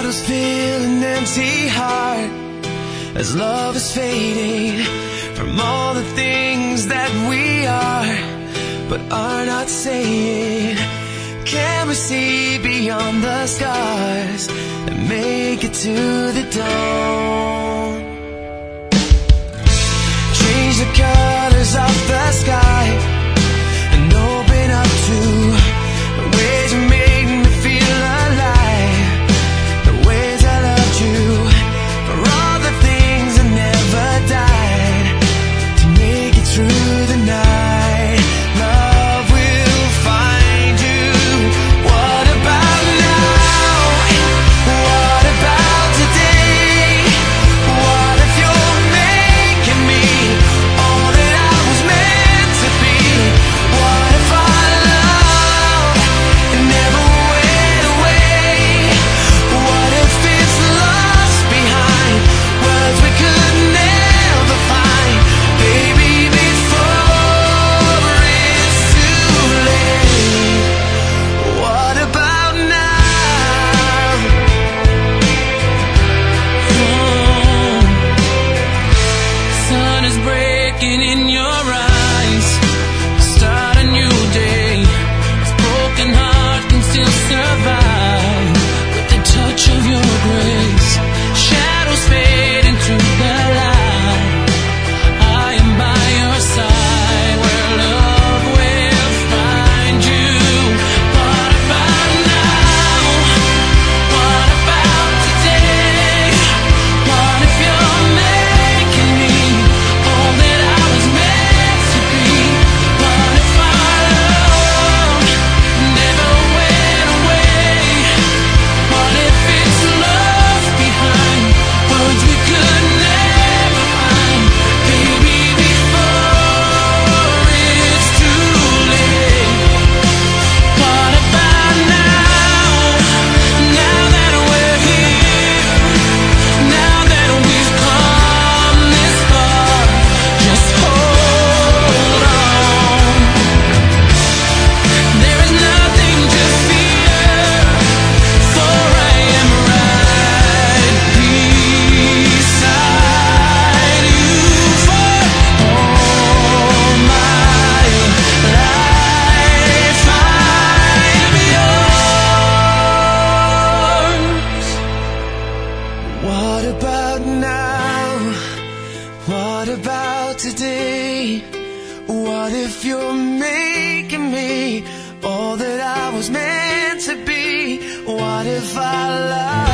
shadows fill an empty heart as love is fading from all the things that we are but are not saying. Can we see beyond the scars and make it to the dawn? Change the colors of the sky and open up to the ways you made me feel alive, the ways I loved you, for all the things that never died, to make it through the night. Love will find you. What about now? What about today? What if you're making me all that I was meant to be? What if our love never went away? What if it's lost behind words we could never find? Baby, before it's too late. What about now? Sun is breaking in your eyes. Start a new day. This broken heart can still survive with the touch of your grace. Shadows fade into the light. I am by your side where love will find you. What about now? What about today? What if you're making me all that I was meant to be? What if our love never went away? What if it's lost behind words we could never find? Baby, before it's too late. What about now? Now that we're here, now that we've come this far, just hold on. There is nothing to fear, for I am right beside you for all my life. I'm yours. What about now? What about today? What if you're making me all that I was meant to be? What if I love